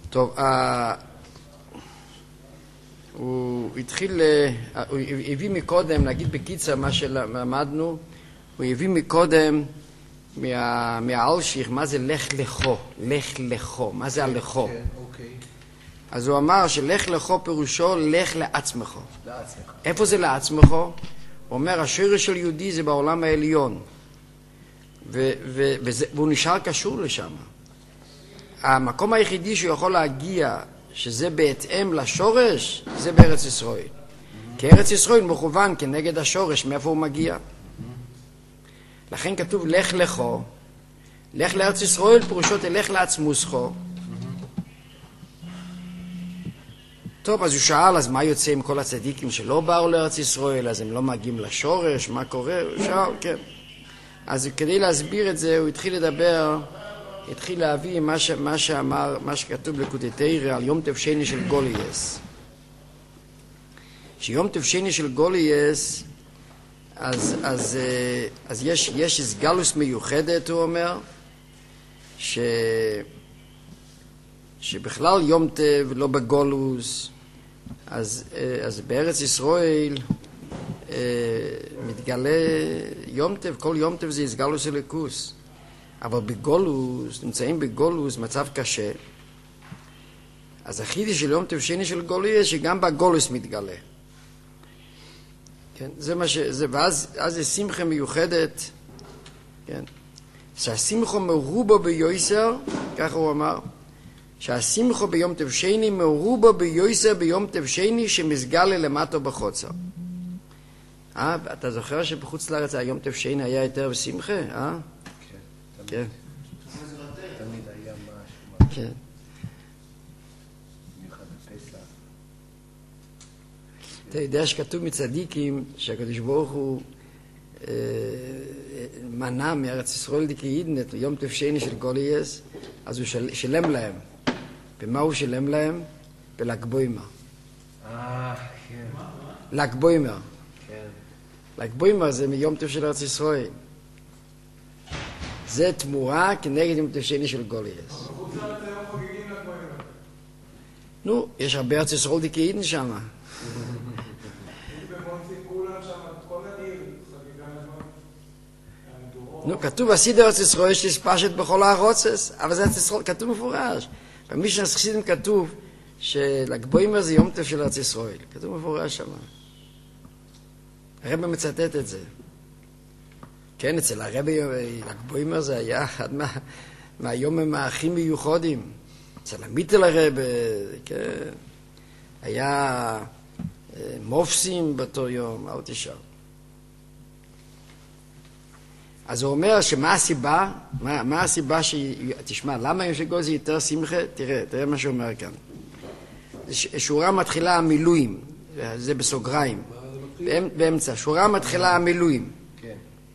טוב, הוא התחיל, הוא הביא מקודם, נגיד בקיצר מה שלמדנו, הוא הביא מקודם מהאלשיך, מה זה לך לכו, לך לכו, מה זה הלכו? אז הוא אמר שלך לכו פירושו לך לעצמך. איפה זה לעצמך? הוא אומר, השורש של יהודי זה בעולם העליון, והוא נשאר קשור לשם. המקום היחידי שהוא יכול להגיע, שזה בהתאם לשורש, זה בארץ ישראל. כי ארץ ישראל מכוון כנגד השורש, מאיפה הוא מגיע. לכן כתוב לך לכו, לך לארץ ישראל, פירושו תלך לעצמוסך. טוב, אז הוא שאל, אז מה יוצא עם כל הצדיקים שלא באו לארץ ישראל, אז הם לא מגיעים לשורש, מה קורה? הוא שאל, כן. אז כדי להסביר את זה, הוא התחיל לדבר, התחיל להביא מה שאמר, מה שכתוב בליקוטי תורה על יום טוב שני של גולייס. שיום טוב שני של גולייס, אז יש סגלוס מיוחדת, הוא אומר, שבכלל יום טוב לא בגולוס, אז בארץ ישראל מתגלה יום טוב, כל יום טוב זה סגלוס אלוקוס. אבל בגולוס, נמצאים בגולוס מצב קשה. אז החידוש של יום טוב שני של גולוס, שגם בגולוס מתגלה. כן, זה מה שזה, ואז זה שמחה מיוחדת, כן, שהשמחה מרובה ביוסר, ככה הוא אמר, שהשמחה ביום טוב שני מרובה ביוסר ביום טוב שני שמסגלה למטה בחוצר. אתה זוכר שבחוץ לארץ היום טוב שני היה יותר בשמחה, כן. תמיד היה משהו. כן. במיוחד בפסח. אתה יודע שכתוב מצדיקים שהקדוש ברוך הוא מנע מארץ ישראל דקיידן את יום טוב שני של גולייס, אז הוא שלם להם. במה הוא שלם להם? בל"ג בעומר. כן. ל"ג בעומר. כן. ל"ג בעומר זה מיום טוב של ארץ ישראל. זה תמורה כנגד יום טוב שני של גולייס. בחוץ לארץ היום חוגגים ל"ג בעומר. נו, יש הרבה ארץ ישראל דקיידן שם. נו, כתוב הסידר ארץ ישראל שתספשת בכל הארצות, אבל זה ארץ ישראל, כתוב מפורש. במשנה חסידים כתוב של"ג בעומר זה יום טוב של ארץ ישראל. כתוב מפורש שם. הרב מצטט את זה. כן, אצל הרבי ל"ג בעומר זה היה אחד מהיומים הכי מיוחדים. אצל המיטל הרבי, כן, היה מופסים באותו יום, אל תשאל. אז הוא אומר שמה הסיבה, מה הסיבה תשמע, למה יום של גול זה יותר שמחה? תראה מה שהוא אומר כאן. שורה מתחילה המילואים, זה בסוגריים, באמצע, שורה מתחילה המילואים. כן.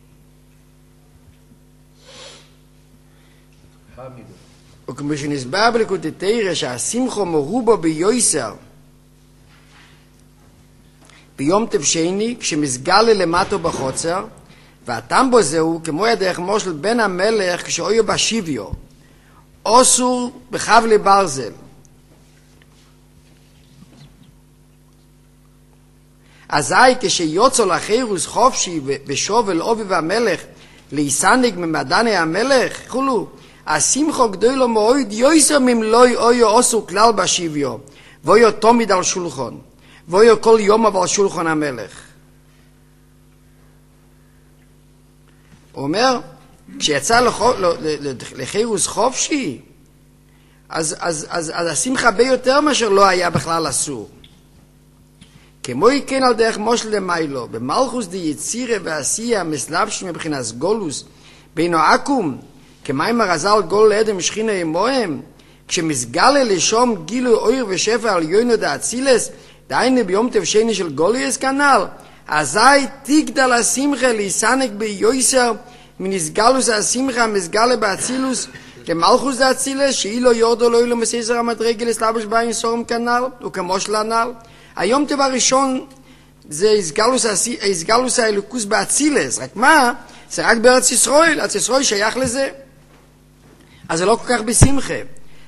וכמו שנסבר בליקוטי תורה שהשמחה מרובה ביוסר ביום טוב שני כשמסגלה למטה בחוצר, והטעם בו זהו כמו ידך מושל בן המלך כשאויו בשיביו אוסור בחבלי ברזל. אזי כשיוצא לחירוס חופשי ושובל אובי והמלך להיסנג ממדני המלך חולו השמחו גדולו מאוד יויסר ממלוי אויו אוסור כלל בשיביו ואויו תמיד על שולחון ואויו כל יום על שולחון המלך. הוא אומר, כשיצא לחירוס חופשי, אז השמחה הרבה יותר מאשר לא היה בכלל אסור. כמו כן על דרך מושל למיילו, במלכוס די יצירה ועשייה מסלבשים מבחינת גולוס, בינו עקום, כמיים הרזל גול לאדם שכינה עמוהם, כשמסגלה לשום גילו אויר ושפע על יוינו דאצילס, דהיינו ביום טוב שני של גולייס כנ"ל, אזי תגדל השמחה להיסנק ביוסר מנסגלוס השמחה מסגלה באצילוס למלכוס דאצילס שהיא לא יורדו לא אילו מסיסר המדרגל לסלבש בעין סורם כנ"ל וכמו שלנ"ל. היום טוב הראשון זה הסגלוס האלוקוס באצילס, רק מה? זה רק בארץ ישראל, ארץ ישראל שייך לזה. אז זה לא כל כך בשמחה.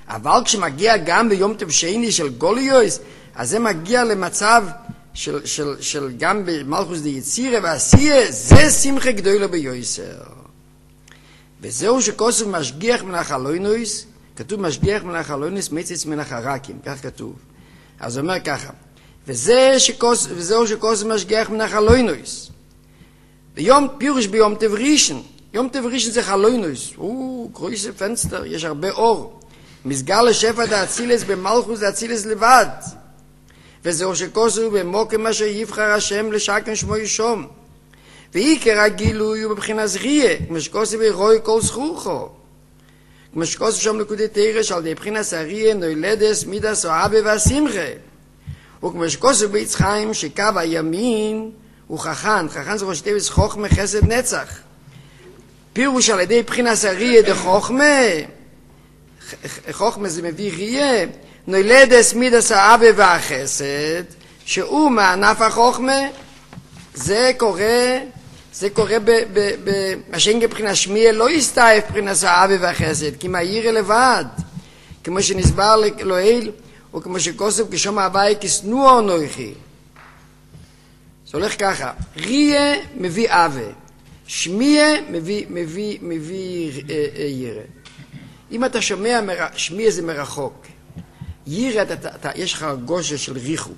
אבל כשמגיע גם ביום טוב שני של גוליוס, אז זה מגיע למצב של גם במלכוס די יצירה ועשייה, זה שמחה גדולה ביוסר. וזהו שכוסף משגיח מן החלוינוס, כתוב משגיח מן החלוינוס מציץ מן החרקים, כך כתוב. אז הוא אומר ככה, וזהו שכוסף משגיח מן החלוינוס. פירוש ביום טוב ראשון, יום טוב ראשון זה חלוינוס, גרויסה פנסטר, יש הרבה אור. מסגר לשפע דאצילס במלכוס דאצילס לבד. וזהו שכוסו במוקם אשר יבחר השם לשקם שמו ישום. ועיקר הגילוי הוא בבחינת זריה, כמו שכוסו ברוי כל זכוכו. כמו שכוסו שם נקודי תירש על די בחינת זריה נולדס מידס אוהבה והשמחה. וכמו שכוסו בעץ חיים שקו הימין הוא חכן, חכן זה ראש תיבס חוכמה חסד נצח. פירוש על ידי בחינת זריה דחוכמה, חוכמה זה מביא ריה, נולדס מידס האהבה והחסד, שהוא מענף החוכמה, זה קורה בשינג בחינה שמיה, לא יסתאף בחינת האהבה והחסד, כי מהעיר לבד, כמו שנסבר לאל, וכמו שכוסף כשום הווי כסנוע נויכי. זה הולך ככה, ריה מביא אהבה, שמיה מביא ירא. אם אתה שומע שמיה זה מרחוק, ירא יש לך הרגושה של ריחוק,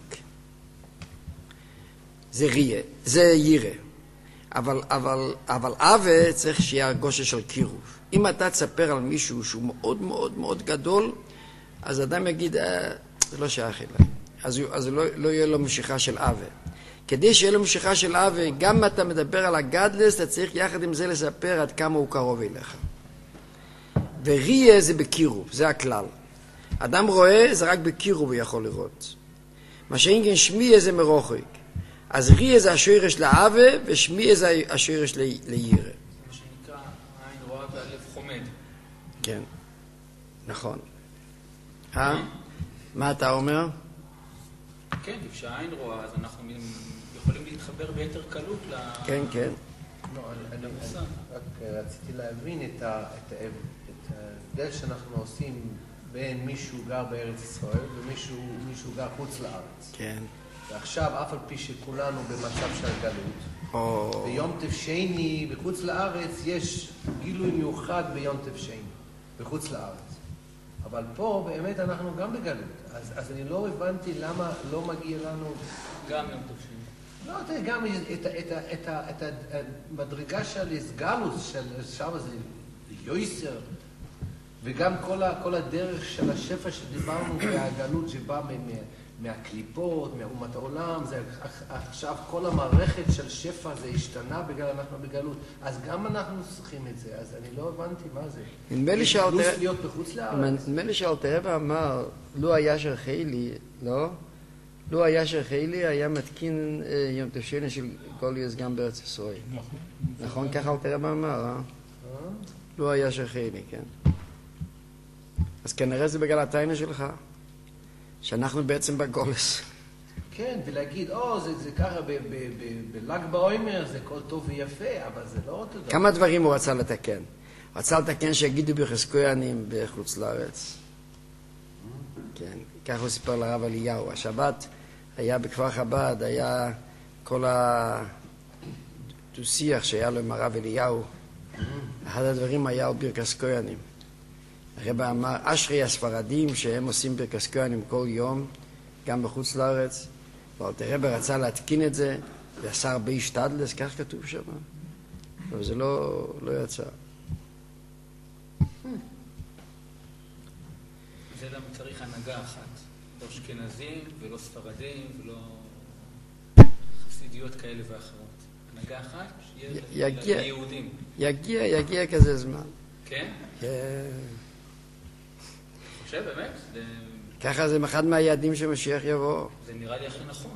זה ריה, זה ירא. אבל אהבה צריך שיהיה הרגושה של קירוב. אם אתה תספר על מישהו שהוא מאוד מאוד מאוד גדול, אז אדם יגיד, זה לא שייך אליי. אז לא יהיה לו משיכה של אהבה. כדי שיהיה לו משיכה של אהבה, גם אם אתה מדבר על הגדלס, אתה צריך יחד עם זה לספר עד כמה הוא קרוב אליך. וריה זה בקירוב, זה הכלל. אדם רואה, זה רק בקירוב הוא יכול לראות. מה שאינגן שמיה זה מרוחק. אז ריה זה השורש לאהבה, ושמיה זה השורש לירא. מה שנקרא, העין רואה והלב חומד. כן, נכון. מה אתה אומר? כן, כשהעין רואה, אז אנחנו יכולים להתחבר ביתר קלות כן, כן. לא, אני רק רציתי להבין את ההבדל שאנחנו עושים בין מישהו גר בארץ ישראל ומישהו גר חוץ לארץ. כן. ועכשיו, אף על פי שכולנו במצב של גלות, ביום טוב שני בחוץ לארץ יש גילוי מיוחד ביום טוב שני בחוץ לארץ. אבל פה באמת אנחנו גם בגלות. אז אני לא הבנתי למה לא מגיע לנו גם יום טוב שני. לא, תראה, גם את המדרגה של הסגלוס, של שם זה יויסר, וגם כל הדרך של השפע שדיברנו והגלות שבא מהקליפות, מאומת העולם, זה עכשיו כל המערכת של שפע זה השתנה בגלל אנחנו בגלות. אז גם אנחנו צריכים את זה, אז אני לא הבנתי מה זה. נדמה לי להיות בחוץ לארץ. נדמה לי שאלתרעב אמר, לו היה שרחיילי, לא? לו היה שרחיילי, היה מתקין יום טוב שני של גוליוס גם בארץ ישראל. נכון? ככה אלתרעב אמר, אה? לו היה שרחיילי, כן. אז כנראה זה בגלל הטיינה שלך. שאנחנו בעצם בגולס. כן, ולהגיד, זה ככה בל"ג בעומר, זה כל טוב ויפה, אבל זה לא אותו דבר. כמה דברים הוא רצה לתקן. הוא רצה לתקן שיגידו בחזקויאנים בחוץ לארץ. כן, כך הוא סיפר לרב אליהו. השבת היה בכפר חב"ד, היה כל הדו-שיח שהיה לו עם הרב אליהו. אחד הדברים היה על ברכת כהנים. הרב אמר, אשרי הספרדים שהם עושים ברכת כהנים כל יום, גם בחוץ לארץ, והרב רצה להתקין את זה, ועשה הרבה השתדלס, כך כתוב שם, אבל זה לא יצא. זה למה צריך הנהגה אחת, לא אשכנזים ולא ספרדים ולא חסידיות כאלה ואחרות. הנהגה אחת שיהיה ליהודים. יגיע כזה זמן. כן? כן. חושב באמת? ככה זה אחד מהיעדים שמשיח יבוא. זה נראה לי הכי נכון.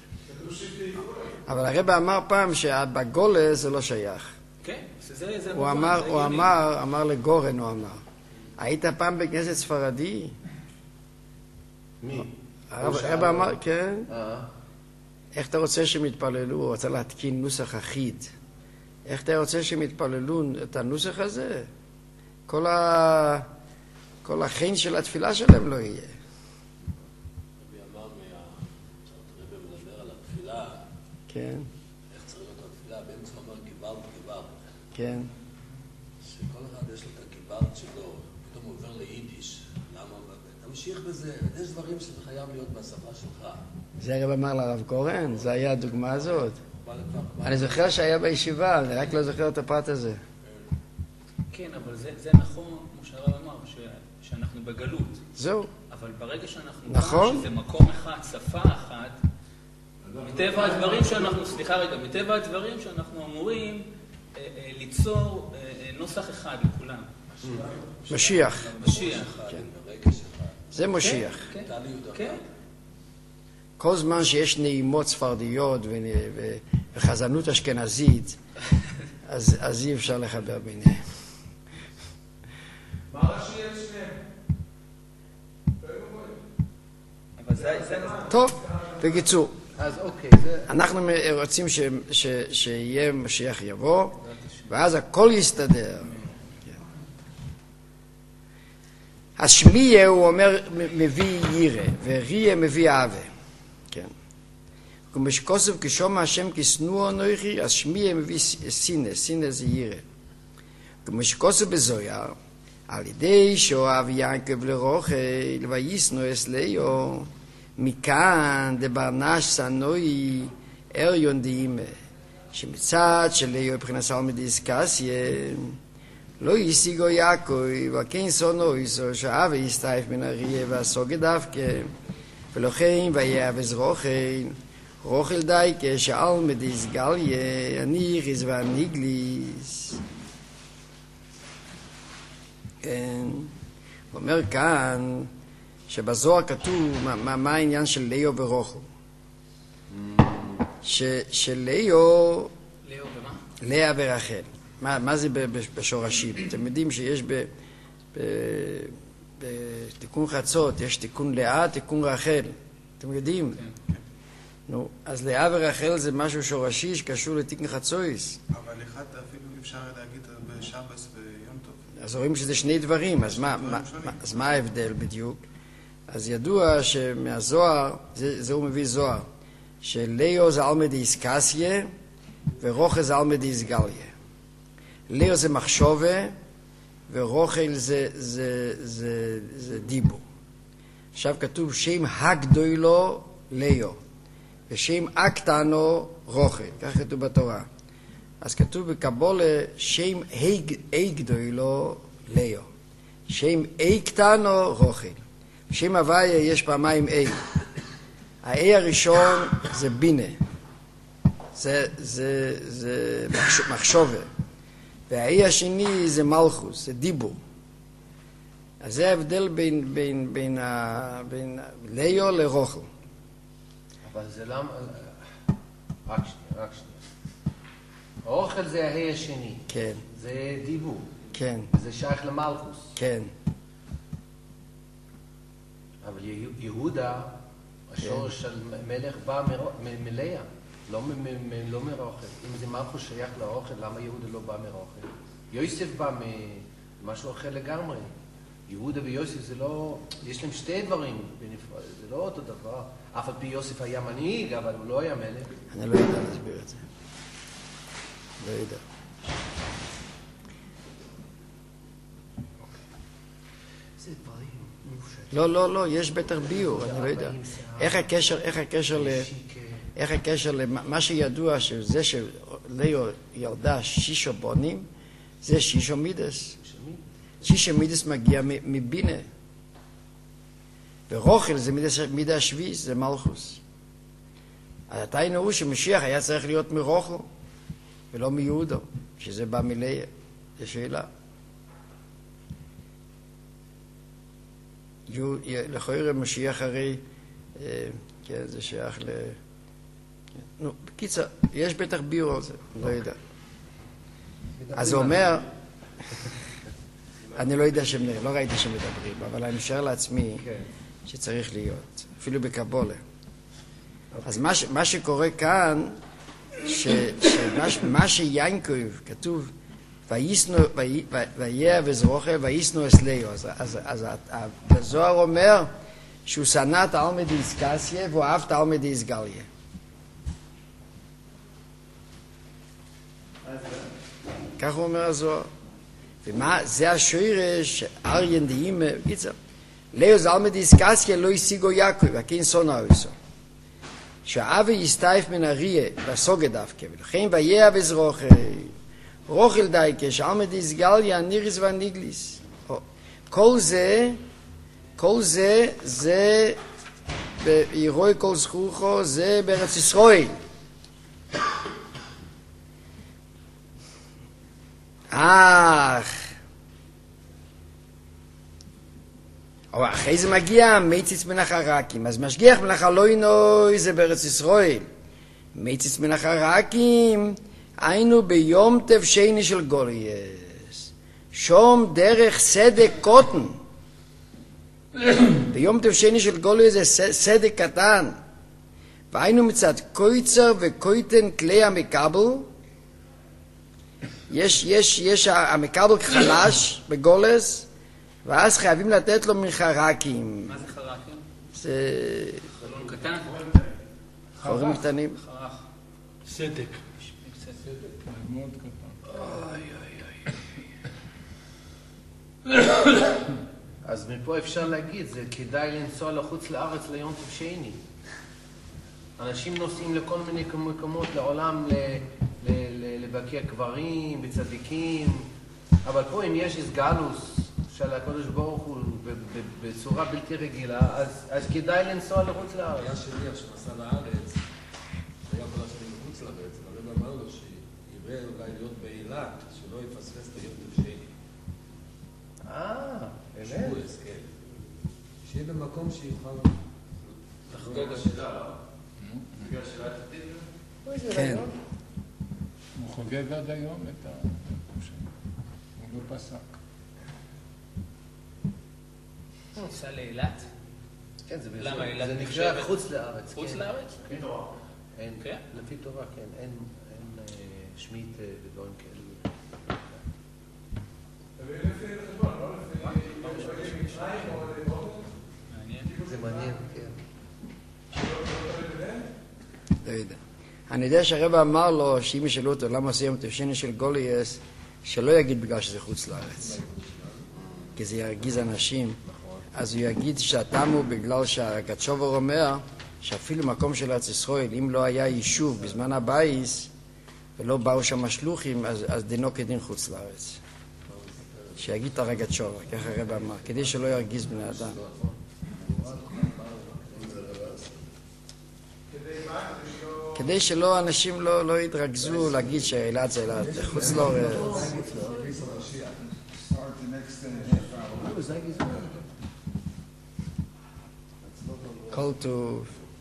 אבל הרב אמר פעם שבגולה זה לא שייך. כן, זה הוא אמר לגורן, הוא אמר, היית פעם בכנסת ספרדי? מי? הרב אמר, כן. איך אתה רוצה שהם יתפללו? הוא רצה להתקין נוסח אחיד. איך אתה רוצה שהם יתפללו את הנוסח הזה? כל כל החן של התפילה שלהם לא יהיה. רבי אמר הרבי מדבר על התפילה, כן, איך צריך להיות התפילה, באמצע אומר גיבלת, כן. שכל אחד יש לו את הגיבלת שלו, פתאום הוא עובר ליידיש, למה? תמשיך בזה, יש דברים שזה חייב להיות בשפה שלך. זה הרב אמר לרב קורן, זה היה הדוגמה הזאת. אני זוכר שהיה בישיבה, אני רק לא זוכר את הפרט הזה. כן, אבל זה נכון, כמו שהרב אמר, שאנחנו בגלות. זהו. אבל ברגע שאנחנו... נכון. שזה מקום אחד, שפה אחת, מטבע הדברים שאנחנו... סליחה רגע, מטבע הדברים שאנחנו אמורים ליצור נוסח אחד לכולם. משיח. משיח. זה משיח. כן. כל זמן שיש נעימות ספרדיות וחזנות אשכנזית, אז אי אפשר לחבר ביניהם. מה ראשי את שניהם? אבל זה... טוב, בקיצור, אז אוקיי, זה... אנחנו רוצים שיהיה משיח יבוא, ואז הכל יסתדר. השמיע, הוא אומר, מביא ירא, וריה מביא אהבה. כן. ומשכוסף כשומע השם כשנוא אנוכי, אז שמיע מביא סינא, סינא זה ירא. ומשכוסף בזויר, על ידי שאוהב יעקב לרוכל, וישנוא אסליו, מכאן דברנש סנוי אריון דאימא, שמצד שליו מבחינת מדיסקסיה, לא ישיגו יעקב, וכן סונו איסו, שאהב יסתייף מן אריה והסוגד דווקא, ולכן ויאבז רוכל, רוכל דייקה, שאל מדיסגליה, הניריס והניגליס. כן, הוא אומר כאן, שבזוהר כתוב מה העניין של ליאו ורוכל. שליאו... ליאו ומה? לאה ורחל. מה זה בשורשים? אתם יודעים שיש בתיקון חצות, יש תיקון לאה, תיקון רחל. אתם יודעים? כן. נו, אז לאה ורחל זה משהו שורשי שקשור לתיקון חצויס. אבל אחד אפילו אפשר להגיד בשבס ויום טוב. אז רואים שזה שני דברים, אז מה ההבדל בדיוק? אז ידוע שמהזוהר, זה הוא מביא זוהר, שליאו זה אלמא דאיסקסיה ורוכל זה אלמא דאיסגליה. ליאו זה מחשובה ורוכל זה דיבור. עכשיו כתוב שם הגדולו ליאו ושם הקטנו רוכל, כך כתוב בתורה. אז כתוב בקבולה שם הגדולו ליאו, שם קטנו רוכל. שם הוויה יש פעמיים A. ה-A הראשון זה בינה, זה מחשובה, וה-A השני זה מלכוס, זה דיבור. אז זה ההבדל בין ליאו לרוכל. אבל זה למה... רק שנייה. האוכל זה ההי השני. כן. זה דיבור. כן. זה שייך למלכוס. כן. אבל יהודה, השורש של מלך בא מלאה, לא מרוכל. אם זה מלכוס שייך לאוכל, למה יהודה לא בא מרוכל? יוסף בא ממשהו אחר לגמרי. יהודה ויוסף זה לא... יש להם שתי דברים בנפרד, זה לא אותו דבר. אף על פי יוסף היה מנהיג, אבל הוא לא היה מלך. אני לא יודע להסביר את זה. לא יודע. זה דברים מופשטים. לא, יש בטח ביור, אני לא יודע. איך הקשר למה שידוע שזה שליאו ילדה שישו בונים, זה שישו מידס. שישו מידס מגיע מבינה. ורוכל זה מידה השביעיס, זה מלכוס. אז עדיין הוא שמשיח היה צריך להיות מרוכל, ולא מיהודו, שזה בא מלאה. זו שאלה. לכאורה משיח הרי, כן, זה שייך ל... נו, בקיצר, יש בטח ביור על זה, לא יודע. אז הוא אומר, אני לא יודע לא ראיתי שמדברים, אבל אני משער לעצמי שצריך להיות, אפילו בקבולה. אז מה שקורה כאן, מה שיינקוב, כתוב, ויהיה וזרוחה וישנו אסליו. אז הזוהר אומר שהוא שנא את העלמא דאיסקסיה והוא אהב את העלמא דאיסגליה. כך הוא אומר הזוהר. ומה, זה השורש, אריין דאימא, קיצר. לאו זה עלמא דאיסקסיה לא השיגו יעקב, וכן שונא אותו. שהאווה יסתייף מן אריה, והסוגה דווקא, ולכן ויהיה וזרוחה. רוכל דייקה, שעלמא דאיסגליה, הניריס והניגליס. כל זה, זה, בירוי כל זכוכו, זה בארץ ישראל. אבל אחרי זה מגיע מיציץ מן החרקים, אז משגיח מן החלוינוי זה בארץ ישראל. מיציץ מן החרקים, היינו ביום טב שני של גולייס, שום דרך סדק קוטן. ביום טב שני של גולייס זה סדק קטן, והיינו מצד קויצר וקויטן כלי המקבל. יש המקבל חלש בגולס, ואז חייבים לתת לו מחרקים. מה זה חרקים? זה חלון קטן? חורים קטנים. חרך. סדק. מאוד קטן. אז מפה אפשר להגיד, זה כדאי לנסוע לחוץ לארץ ליום טוב שני. אנשים נוסעים לכל מיני מקומות לעולם לבקר קברים וצדיקים, אבל פה אם יש הסגלוס של הקדוש ברוך הוא בצורה בלתי רגילה, אז כדאי לנסוע לחוץ לארץ. היה שליח שנסע לארץ, היה כל השנים מחוץ לארץ, הרב אמר לו שיראה אולי להיות באילת, שלא יפספס את היום טוב שני. באמת? שבועס, כן. שיהיה במקום שיוכל לחגוג השאלה, לא? בגלל שאלה תתאים? כן. הוא חוגג עד היום את ה... הוא לא פסק. ניסה לאילת? כן, למה, אילת זה נחשבת? נקרא חוץ לארץ. חוץ כן. לארץ? כן. אין, כן? לפי תורה, כן. אין שמית ודברים כאלה. זה מעניין, כן. לא יודע. אני יודע שהרב אמר לו שאם ישאלו אותו למה עושה יום טוב שני של גולייס, שלא יגיד בגלל שזה חוץ לארץ, כי זה ירגיז אנשים. אז הוא יגיד שהטעם הוא בגלל שהגצ'ובר אומר שאפילו מקום של ארץ ישראל, אם לא היה יישוב בזמן הבייס ולא באו שם שלוחים, אז דינו כדין חוץ לארץ. שיגיד את הגצ'ובר, ככה הרב אמר, כדי שלא ירגיז בני אדם. כדי שלא אנשים לא יתרכזו להגיד שאילת זה אילת, חוץ לארץ. כל טוב.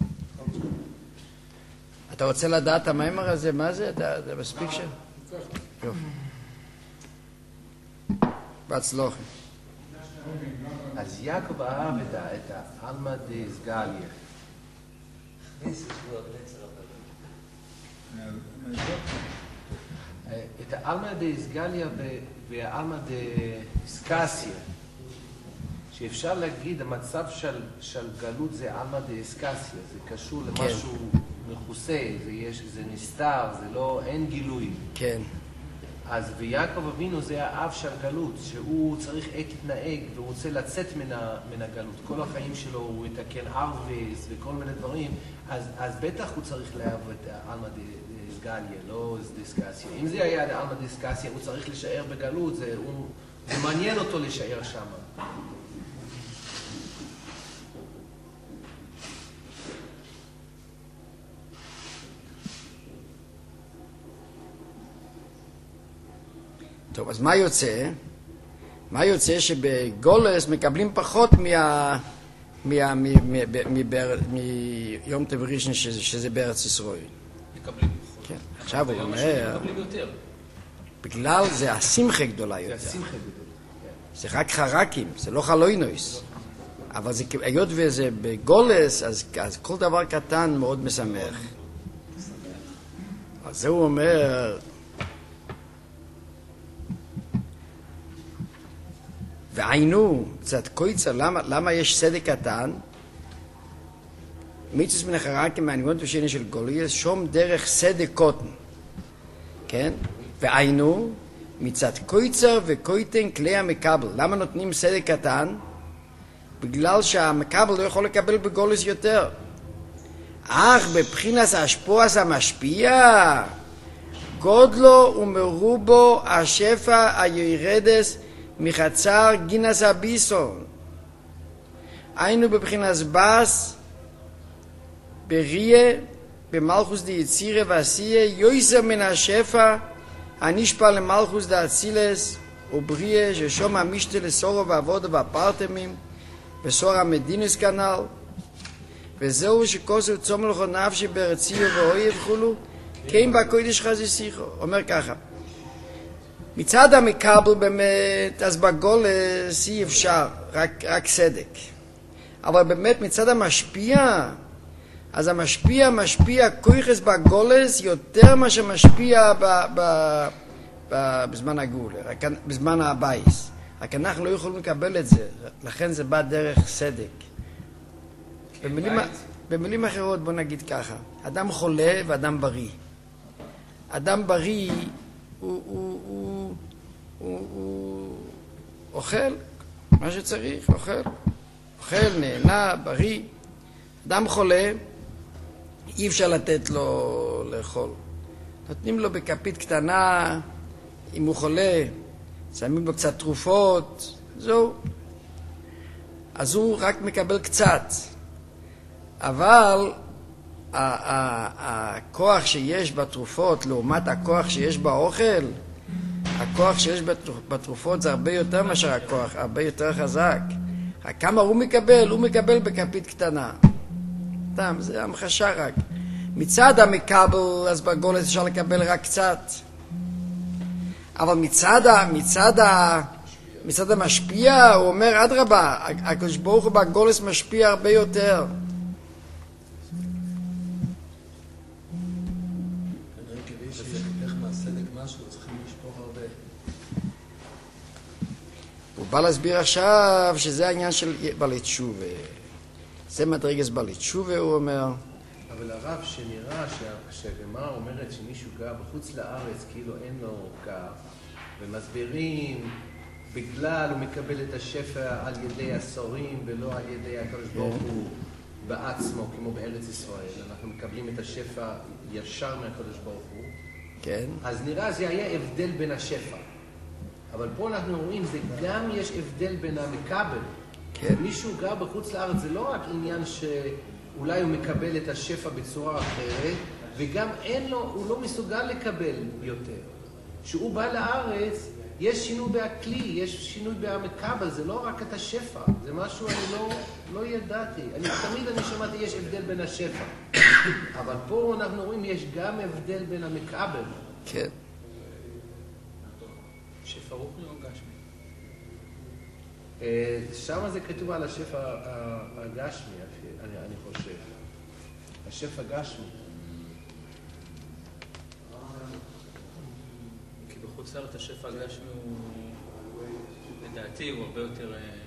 אתה רוצה לדעת המאמר הזה? מה זה? אתה מספיק שם? יופי. בהצלחה. אז יעקב אהב את העלמא דאיסגליה. את העלמא דאיסגליה והעלמא דאיסקסיה, שאפשר להגיד המצב של גלות זה עלמא דאיסקסיה, זה קשור למשהו מכוסה, זה נסתר, זה לא, אין גילוי. כן. אז ויעקב אבינו זה האב של הגלות, שהוא צריך איך להתנהג והוא רוצה לצאת מן הגלות. כל החיים שלו הוא יתקן ארוויס וכל מיני דברים, אז בטח הוא צריך לאהוב את העלמא דאיסגליה, לא דאיסקסיה. אם זה היה העלמא דאיסקסיה, הוא צריך להישאר בגלות, זה מעניין אותו להישאר שם. טוב, אז מה יוצא? מה יוצא שבגולס מקבלים פחות מיום טוב ראשון שזה בארץ ישראל. מקבלים פחות. כן. עכשיו הוא אומר, מקבלים יותר. בגלל זה השמחה גדולה יותר. זה השמחה גדולה. זה רק חרקים, זה לא חלוינויס. אבל זה, היות וזה בגולס, אז כל דבר קטן מאוד משמח. אז זה הוא אומר, ועיינו, קצת קויצר, למה יש צדק קטן? מיצוס מן החרקים מהניגון ושני של גוליאס, שום דרך צדק קוטן. כן? ועיינו, מצד קויצר וקויטן כלי המקבל. למה נותנים צדק קטן? בגלל שהמקבל לא יכול לקבל בגולס יותר. אך בבחינס השפועס המשפיע, גודלו ומרובו השפע הירדס מחצר גינס הביסון. היינו בבחינס בס, בריה, במלכוס די יצירה ועשייה, יויסר מן השפע הנשפע למלכוס דה אצילס ובריה, ששום המשתה לסורו ועבודו והפרטמים, וסור המדינוס כנל, וזהו שכוסו צום לכו נפשי ברציו ואויב חולו, כן בקודש חזיסיכו. אומר ככה, מצד המקבל באמת, אז בגולס אי אפשר, רק צדק. אבל באמת מצד המשפיע, אז המשפיע משפיע כויחס בגולס יותר מה שמשפיע בזמן הגאולה, בזמן הבייס. רק אנחנו לא יכולים לקבל את זה, לכן זה בא דרך צדק. במילים אחרות בוא נגיד ככה, אדם חולה ואדם בריא. אדם בריא הוא אוכל מה שצריך, אוכל, נהנה, בריא. אדם חולה, אי אפשר לתת לו לאכול. נותנים לו בכפית קטנה, אם הוא חולה, שמים לו קצת תרופות, זהו. אז הוא רק מקבל קצת. אבל הכוח שיש בתרופות לעומת הכוח שיש באוכל, הכוח שיש בתרופות זה הרבה יותר מאשר הכוח, הרבה יותר חזק. כמה הוא מקבל? הוא מקבל בכפית קטנה. זה המחשה רק. מצד המקבל, אז בגולס אפשר לקבל רק קצת. אבל מצד המשפיע, הוא אומר, אדרבה, הקדוש ברוך הוא בגולס משפיע הרבה יותר. הוא בא להסביר עכשיו שזה העניין של בעלי תשובה. זה מדרגת בעלי תשובה, הוא אומר. אבל הרב, שנראה שהגמרא אומרת שמישהו גר בחוץ לארץ כאילו אין לו גר, ומסבירים בגלל הוא מקבל את השפע על ידי עשורים ולא על ידי הקדוש ברוך הוא בעצמו, כמו בארץ ישראל. אנחנו מקבלים את השפע ישר מהקדוש ברוך הוא. כן. אז נראה זה היה הבדל בין השפע. אבל פה אנחנו רואים, זה גם יש הבדל בין המקבל. כן. מישהו גר בחוץ לארץ, זה לא רק עניין שאולי הוא מקבל את השפע בצורה אחרת, וגם אין לו, הוא לא מסוגל לקבל יותר. כשהוא בא לארץ, יש שינוי בהכלי, יש שינוי במקבל, זה לא רק את השפע, זה משהו אני לא ידעתי. תמיד אני שמעתי, יש הבדל בין השפע. אבל פה אנחנו רואים, יש גם הבדל בין המקבל. כן. שפע רוחני או גשמי? שם זה כתוב על השפע הגשמי, אני חושב. השפע גשמי. כי בחוץ לארץ השפע הגשמי הוא, לדעתי, הוא הרבה יותר